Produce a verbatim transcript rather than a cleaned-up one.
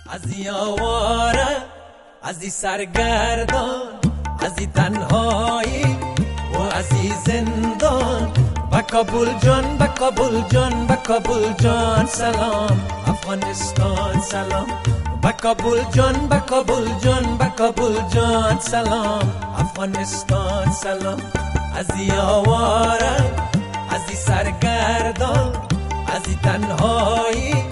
از این آواره، از این سرگردان، از این تنهایی و از این زندان. با کابل جان، با کابل جان، با کابل جان سلام افغانستان سلام. با کابل جان، با کابل جان، با کابل جان سلام افغانستان سلام. از این آواره، از این سرگردان، از این تنهایی